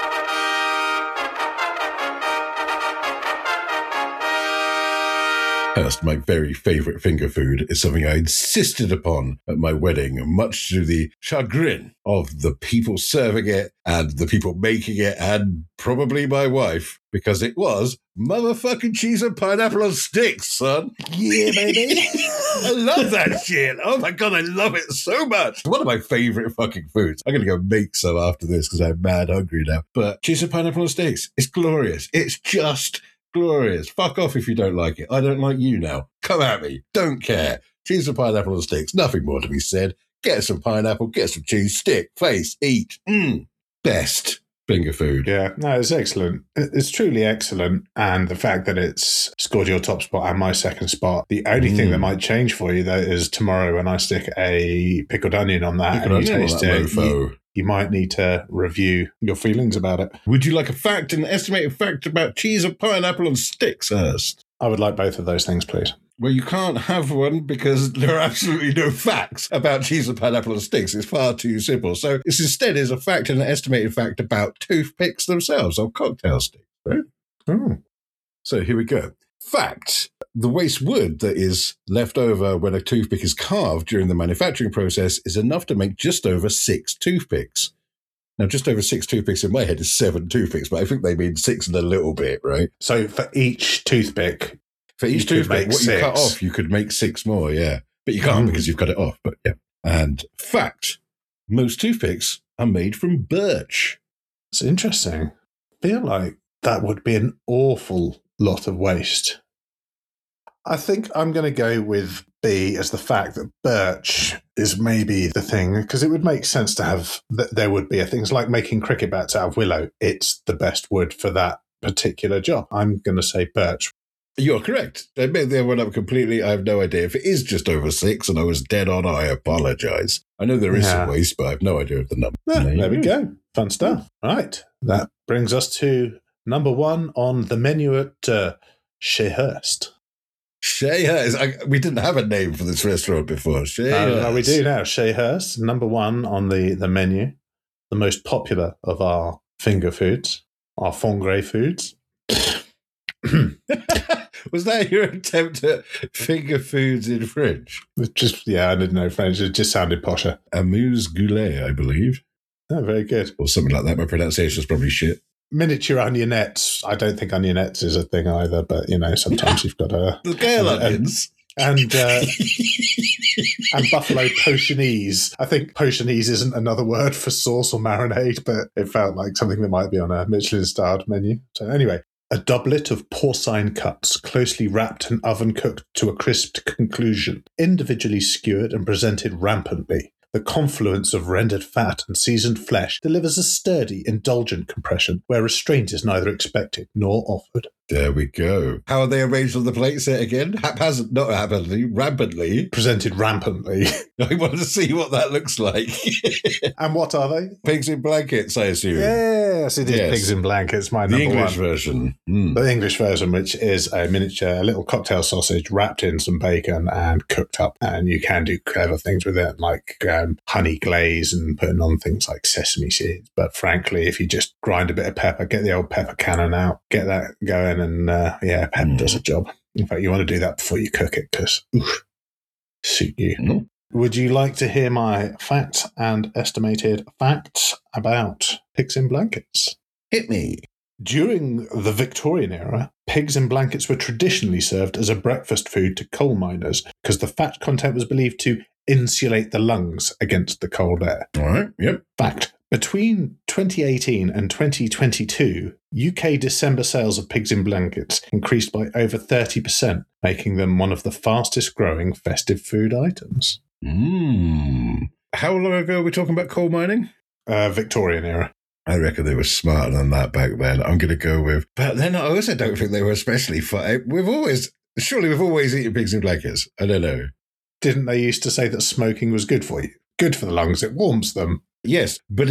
Hurst, my very favourite finger food, is something I insisted upon at my wedding, much to the chagrin of the people serving it and the people making it and probably my wife, because it was motherfucking cheese and pineapple on sticks, son. Yeah, baby. I love that shit. Oh my God, I love it so much. One of my favourite fucking foods. I'm going to go make some after this because I'm mad hungry now. But cheese and pineapple on sticks, it's glorious. It's just glorious. Fuck off if you don't like it. I don't like you now. Come at me. Don't care. Cheese and pineapple on sticks. Nothing more to be said. Get some pineapple, get some cheese, stick, face, eat. Best finger food. Yeah, no, it's excellent. It's truly excellent. And the fact that it's scored your top spot and my second spot, the only thing that might change for you, though, is tomorrow when I stick a pickled onion on that and you taste it, you might need to review your feelings about it. Would you like an estimated fact about cheese and pineapple on sticks, Hurst? I would like both of those things, please. Well, you can't have one because there are absolutely no facts about cheese and pineapple on sticks. It's far too simple. So this instead is a fact and an estimated fact about toothpicks themselves, or cocktail sticks, right? So here we go. Fact. The waste wood that is left over when a toothpick is carved during the manufacturing process is enough to make just over 6 toothpicks. Now, just over 6 toothpicks in my head is 7 toothpicks, but I think they mean 6 and a little bit, right? So for each toothpick, you cut off, you could make 6 more, yeah. But you can't because you've cut it off, but yeah. And fact, most toothpicks are made from birch. It's interesting. I feel like that would be an awful lot of waste. I think I'm going to go with B as the fact that birch is maybe the thing, because it would make sense to have, there would be a thing. It's like making cricket bats out of willow. It's the best wood for that particular job. I'm going to say birch. You're correct. They made their one up completely. I have no idea. If it is just over 6 and I was dead on, I apologise. I know there is some waste, but I have no idea of the number. There we go. Fun stuff. Right. That brings us to number 1 on the menu at Shea Hurst. Shea Hurst. We didn't have a name for this restaurant before. Shea Hurst. No, we do now. Shea Hurst, number 1 on the menu. The most popular of our finger foods, our fongre foods. Was that your attempt at finger foods in French? I didn't know French. It just sounded posher. Amuse-goulet, I believe. Oh, very good. Or something like that. My pronunciation is probably shit. Miniature onionettes. I don't think onionettes is a thing either, but, sometimes you've got a... The gale onions. And buffalo potionese. I think potionese isn't another word for sauce or marinade, but it felt like something that might be on a Michelin-starred menu. So anyway, a doublet of porcine cuts, closely wrapped and oven-cooked to a crisp conclusion, individually skewered and presented rampantly. The confluence of rendered fat and seasoned flesh delivers a sturdy, indulgent compression where restraint is neither expected nor offered. There we go. How are they arranged on the plate? Say it again. Haphazard, not haphazardly, rampantly. Presented rampantly. I want to see what that looks like. And what are they? Pigs in blankets, I assume. Yes, it is pigs in blankets, my number one. The English version. The English version, which is a little cocktail sausage wrapped in some bacon and cooked up. And you can do clever things with it, like honey glaze and putting on things like sesame seeds. But frankly, if you just grind a bit of pepper, get the old pepper cannon out, get that going, and pepper does a job. In fact, you want to do that before you cook it because suit you. Would you like to hear my fact and estimated facts about pigs in blankets? Hit me. During the Victorian era, pigs in blankets were traditionally served as a breakfast food to coal miners because the fat content was believed to insulate the lungs against the cold air. All right, yep. Fact. Between 2018 and 2022, UK December sales of pigs in blankets increased by over 30%, making them one of the fastest growing festive food items. How long ago are we talking about coal mining? Victorian era. I reckon they were smarter than that back then. I'm going to go with... But then I also don't think they were especially fun. We've always eaten pigs in blankets. I don't know. Didn't they used to say that smoking was good for you? Good for the lungs. It warms them. Yes, but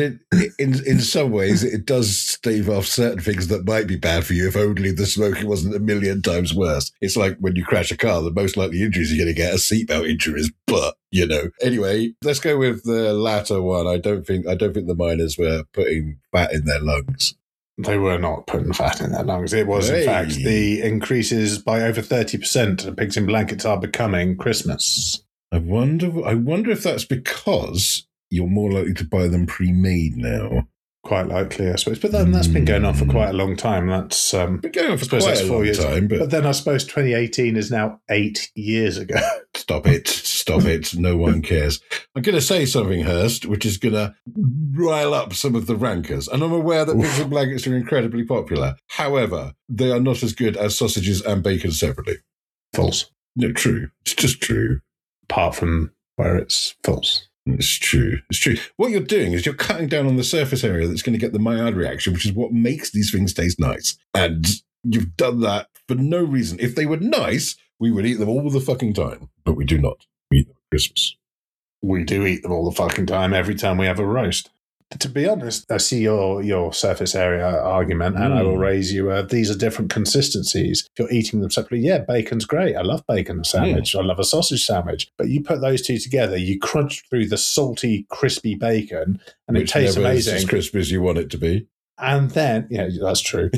in some ways it does stave off certain things that might be bad for you if only the smoking wasn't a million times worse. It's like when you crash a car, the most likely injuries you're going to get are seatbelt injuries, but, Anyway, let's go with the latter one. I don't think the miners were putting fat in their lungs. They were not putting fat in their lungs. It was, in fact, the increases by over 30% of pigs in blankets are becoming Christmas. I wonder if that's because you're more likely to buy them pre-made now. Quite likely, I suppose. But then that's been going on for quite a long time. That's been going on for quite a long time. But then I suppose 2018 is now 8 years ago. Stop it. No one cares. I'm going to say something, Hurst, which is going to rile up some of the rankers. And I'm aware that pigs in blankets are incredibly popular. However, they are not as good as sausages and bacon separately. False. No, true. It's just true. Apart from where it's false. It's true. What you're doing is you're cutting down on the surface area that's going to get the Maillard reaction, which is what makes these things taste nice. And you've done that for no reason. If they were nice, we would eat them all the fucking time. But we do not. We eat them at Christmas. We do eat them all the fucking time every time we have a roast. To be honest, I see your surface area argument, and I will raise you, these are different consistencies. If you're eating them separately, bacon's great. I love bacon sandwich. I love a sausage sandwich. But you put those two together, you crunch through the salty, crispy bacon, and it tastes amazing. As crispy as you want it to be. And then, that's true.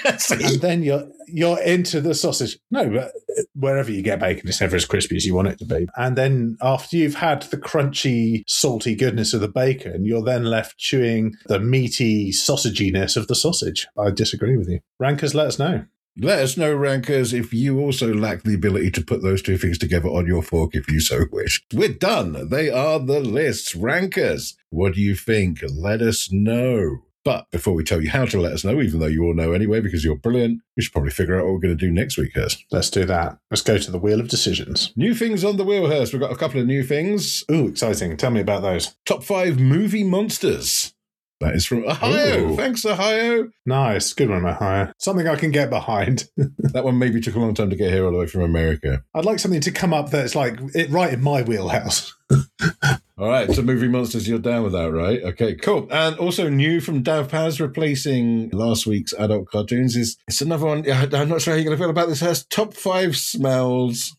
And then you're into the sausage. No, but wherever you get bacon, it's never as crispy as you want it to be. And then after you've had the crunchy, salty goodness of the bacon, you're then left chewing the meaty sausaginess of the sausage. I disagree with you. Rankers, let us know. Let us know, Rankers, if you also lack the ability to put those two things together on your fork if you so wish. We're done. They are the lists. Rankers, what do you think? Let us know. But before we tell you how to let us know, even though you all know anyway because you're brilliant, we should probably figure out what we're going to do next week, Hurst. Let's do that. Let's go to the Wheel of Decisions. New things on the wheel, Hurst. We've got a couple of new things. Ooh, exciting. Tell me about those. Top 5 movie monsters. That is from Ohio. Ooh. Thanks, Ohio. Nice. Good one, Ohio. Something I can get behind. That one maybe took a long time to get here all the way from America. I'd like something to come up that's like right in my wheelhouse. All right, so movie monsters, you're down with that, right? Okay, cool. And also new from Dav Paz, replacing last wee's adult cartoons, it's another one. I'm not sure how you're going to feel about this. It has top 5 smells.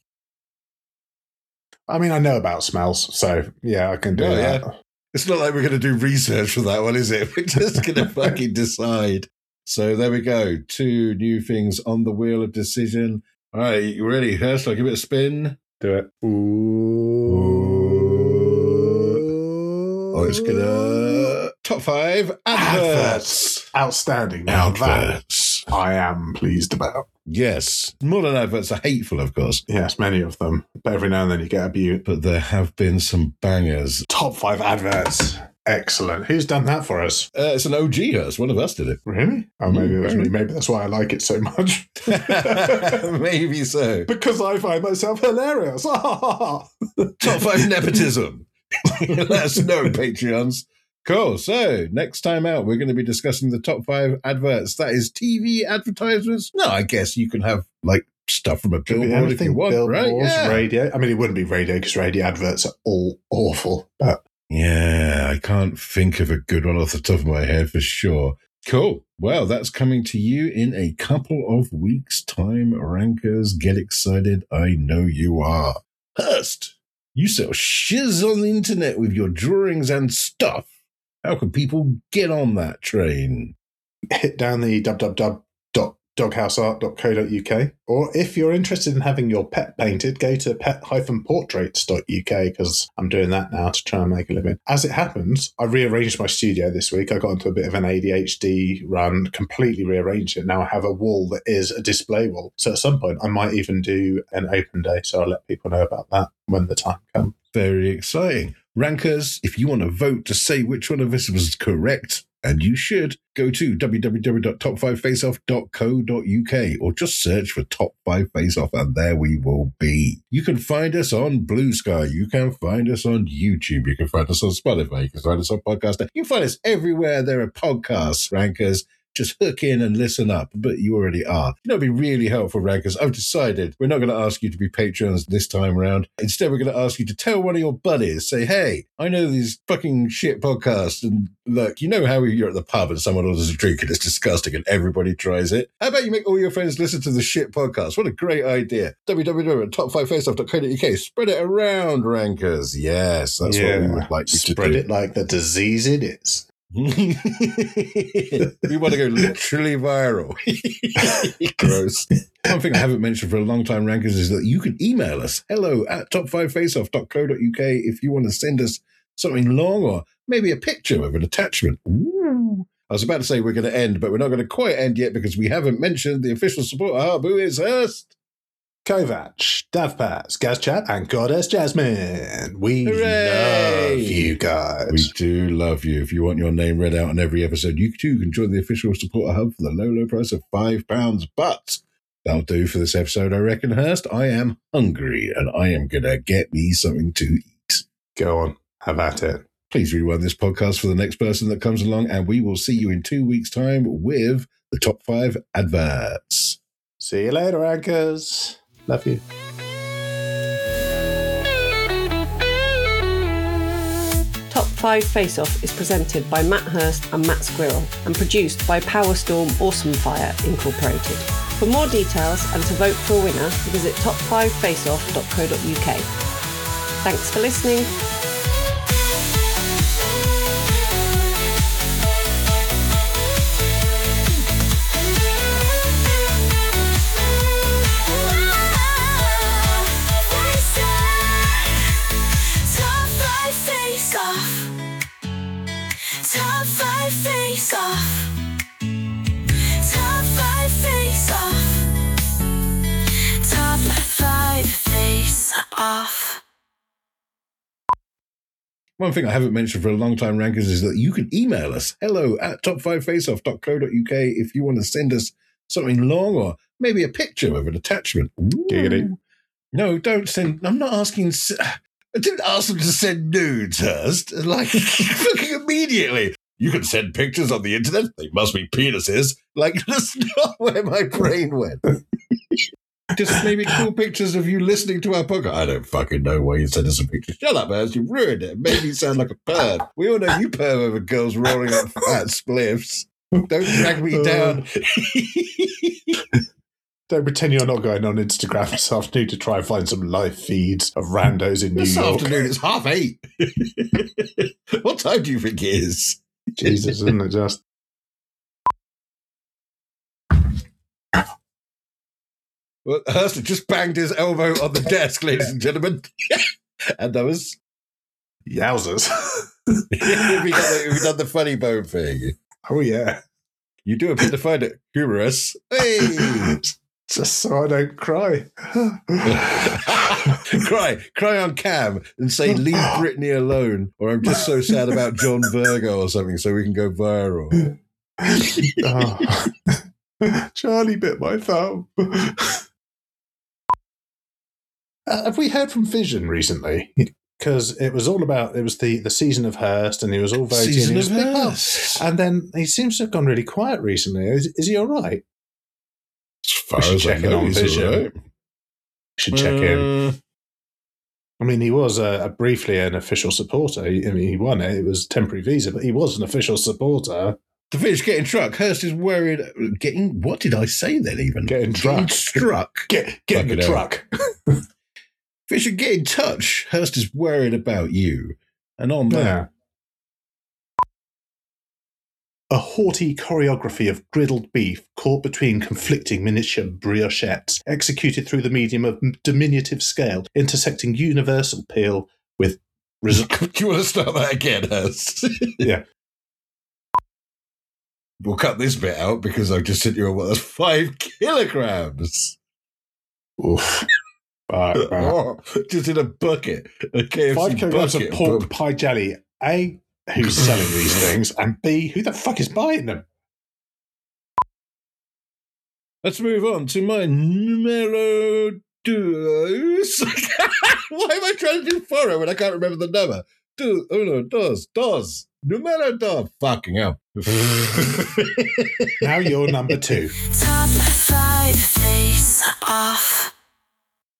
I mean, I know about smells, so I can do that. Yeah. It's not like we're going to do research for that one, is it? We're just going to fucking decide. So there we go. 2 new things on the Wheel of Decision. All right, you ready, Hurst? I'll give it a spin. Do it. Ooh. Oh, it's going to... Top 5 adverts. Outstanding. Now Adverts. that I am pleased about. Yes. Modern adverts are hateful, of course. Yes, many of them. But every now and then you get a beaut. But there have been some bangers. Top 5 adverts. Excellent. Who's done that for us? It's an OG Hurst. One of us did it. Really? Oh, maybe it was me. Maybe that's why I like it so much. Maybe so. Because I find myself hilarious. Top 5 nepotism. Let us know, Patreons. Cool. So, next time out, we're going to be discussing the top 5 adverts. That is TV advertisements. No, I guess you can have, like, stuff from a billboard if you want, right? Yeah. Radio. I mean, it wouldn't be radio because radio adverts are all awful. But yeah, I can't think of a good one off the top of my head for sure. Cool. Well, that's coming to you in a couple of weeks' time. Rankers, get excited. I know you are. Hurst, you sell shiz on the internet with your drawings and stuff. How can people get on that train? hit down the www.doghouseart.co.uk, or if you're interested in having your pet painted, go to pet-portraits.uk, because I'm doing that now to try and make a living. As it happens, I rearranged my studio this week. I got into a bit of an ADHD run, completely rearranged it. Now I have a wall that is a display wall. So at some point I might even do an open day, so I'll let people know about that when the time comes. Very exciting. Rankers, if you want to vote to say which one of us was correct, and you should, go to www.top5faceoff.co.uk or just search for Top 5 Face Off and there we will be. You can find us on Blue Sky. You can find us on YouTube. You can find us on Spotify. You can find us on Podcaster. You can find us everywhere there are podcasts, Rankers. Just hook in and listen up, but you already are. You know, it'd be really helpful, Rankers. I've decided we're not going to ask you to be patrons this time around. Instead, we're going to ask you to tell one of your buddies, say, hey, I know these fucking shit podcasts, and look, you know how you're at the pub and someone orders a drink and it's disgusting and everybody tries it? How about you make all your friends listen to the shit podcast? What a great idea. www.top5faceoff.co.uk. Spread it around, Rankers. Yes, that's what we would like you to do. Spread it like the disease it is. We want to go literally viral. Gross. One thing I haven't mentioned for a long time, Rankers, is that you can email us, hello@top5faceoff.co.uk, if you want to send us something long or maybe a picture of an attachment. Ooh. I was about to say we're going to end, but we're not going to quite end yet because we haven't mentioned the official support hub, who is Hurst, Kovac, Davpaz, Gazchat, and Goddess Jasmine. We Hooray! love you guys. We do love you. If you want your name read out on every episode, you too can join the official supporter hub for the low, low price of £5. But that'll do for this episode, I reckon, Hurst. I am hungry and I am going to get me something to eat. Go on, have at it. Please rewind this podcast for the next person that comes along, and we will see you in 2 weeks' time with the top 5 adverts. See you later, Anchors. Love you. Top 5 Face Off is presented by Matt Hurst and Matt Squirrel and produced by Powerstorm Awesome Fire Incorporated. For more details and to vote for a winner, visit top5faceoff.co.uk. Thanks for listening. Top 5 Face Off. Top 5 Face Off. Top 5 Face Off. One thing I haven't mentioned for a long time, Rankers, is that you can email us, hello@top5faceoff.co.uk, if you want to send us something long or maybe a picture of an attachment. Giggity. No, don't send. I'm not asking. I didn't ask them to send nudes, Hurst. Like, fucking immediately. You can send pictures on the internet. They must be penises. Like, that's not where my brain went. Just maybe cool pictures of you listening to our podcast. I don't fucking know why you send us a picture. Shut up, Hurst. You ruined it. It made me sound like a perv. We all know you perv over girls rolling up fat spliffs. Don't drag me down. Don't pretend you're not going on Instagram this afternoon to try and find some live feeds of randos in New This York. afternoon, it's 8:30. What time do you think it is? Jesus, isn't it just? Well, Hurst just banged his elbow on the desk, ladies and gentlemen. And that was Yowzers. we done the funny bone thing. Oh, yeah. You do appear to find it humorous. Hey! Just so I don't cry. cry on cam and say, leave Brittany alone, or I'm just so sad about John Virgo or something, so we can go viral. Charlie bit my thumb. Have we heard from Vision recently? Because it was all about, it was the season of Hearst, and he was all voting. Season of Hearst. And then he seems to have gone really quiet recently. Is he all right? As far as I know, he's all right. Should check in. I mean, he was briefly an official supporter. He won it. It was a temporary visa, but he was an official supporter. The Fish getting struck. Hearst is worried. What did I say then even? Getting struck. Get in the truck. Fisher, get in touch. Hearst is worried about you. And on that. A haughty choreography of griddled beef caught between conflicting miniature briochettes, executed through the medium of diminutive scale, intersecting universal peel with... Do you want to start that again, Hearst? Yeah. We'll cut this bit out because I've just sent you on that's 5 kilograms. Oof. Just in a bucket. A KFC 5 kilograms bucket. of pork pie jelly. A, who's selling these things? And B, who the fuck is buying them? Let's move on to my numero dos. Why am I trying to do foro when I can't remember the number? Dos. Numero dos. Fucking hell. Now you're number 2. Top 5 face off.